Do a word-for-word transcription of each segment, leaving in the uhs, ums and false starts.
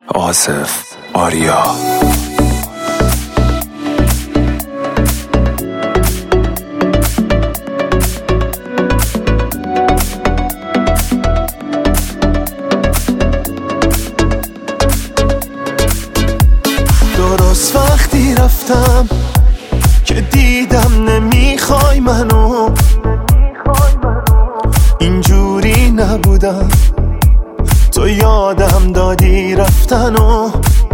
آصف آریا. درست وقتی رفتم که دیدم نمیخوای منو، اینجوری نبودم، تو یادم دادی رفتنو.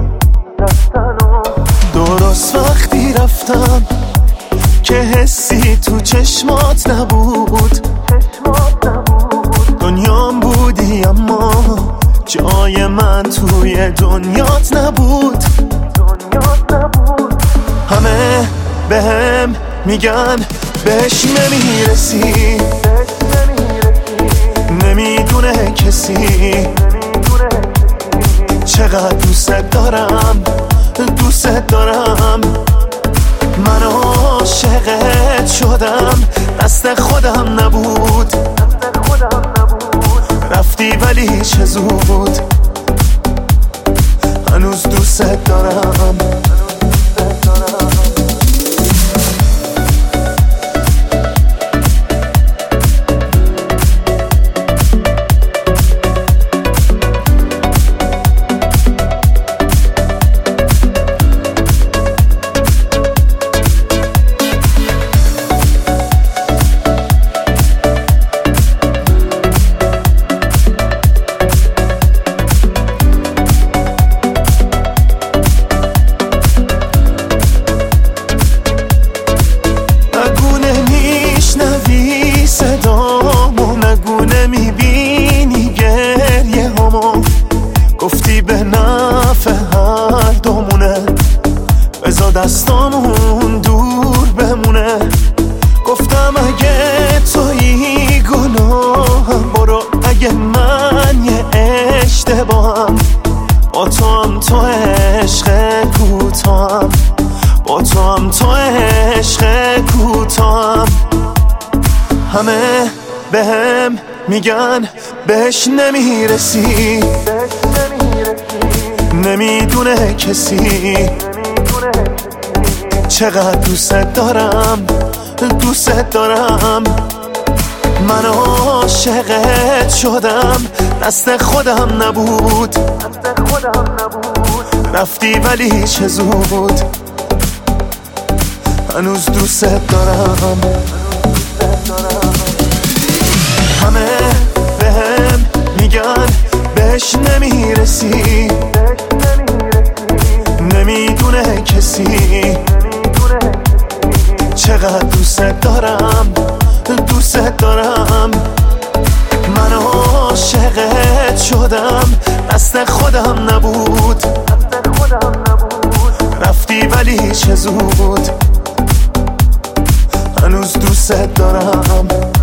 درست وقتی رفتم که حسی تو چشمات نبود، دنیام بودی اما جای من توی دنیات نبود. همه بهم میگن بهش نمیرسی، نمیدونه کسی چقدر دوست دارم، دوست دارم. من عاشقت شدم، دست خودم نبود، رفتی ولی چه زود، هنوز دوست دارم. گفتی به نفع هر دومونه، بذار دستامون دور بمونه. گفتم اگه تویی گناهم برو، اگه من یه اشتباهم، با تو هم تو عشق کوتاهم، با تو هم تو عشق کوتاهم. همه بهم میگن بهش نمیرسی، نمیدونه کسی چقدر دوست دارم، دوست دارم. من عاشقت شدم، دست خودم نبود، رفتی ولی چه زود، هنوز دوست دارم. همه بهم میگن بهش نمیرسی، نمیدونه کسی چقدر دوست دارم، دوست دارم. من عاشقت شدم، دست خودم نبود، رفتی ولی چه زود، هنوز دوست دارم.